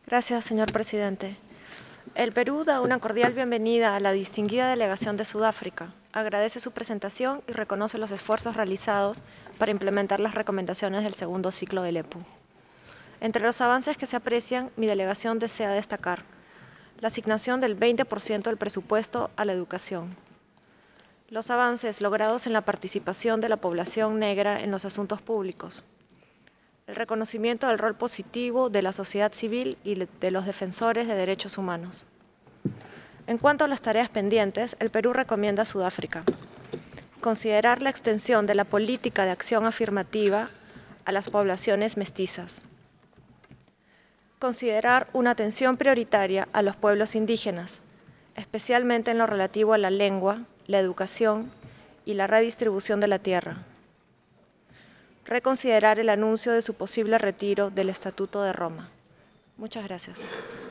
Gracias, señor presidente. El Perú da una cordial bienvenida a la distinguida delegación de Sudáfrica. Agradece su presentación y reconoce los esfuerzos realizados para implementar las recomendaciones del segundo ciclo del EPU. Entre los avances que se aprecian, mi delegación desea destacar la asignación del 20% del presupuesto a la educación, los avances logrados en la participación de la población negra en los asuntos públicos, el reconocimiento del rol positivo de la sociedad civil y de los defensores de derechos humanos. En cuanto a las tareas pendientes, el Perú recomienda a Sudáfrica considerar la extensión de la política de acción afirmativa a las poblaciones mestizas, considerar una atención prioritaria a los pueblos indígenas, especialmente en lo relativo a la lengua, la educación y la redistribución de la tierra, reconsiderar el anuncio de su posible retiro del Estatuto de Roma. Muchas gracias.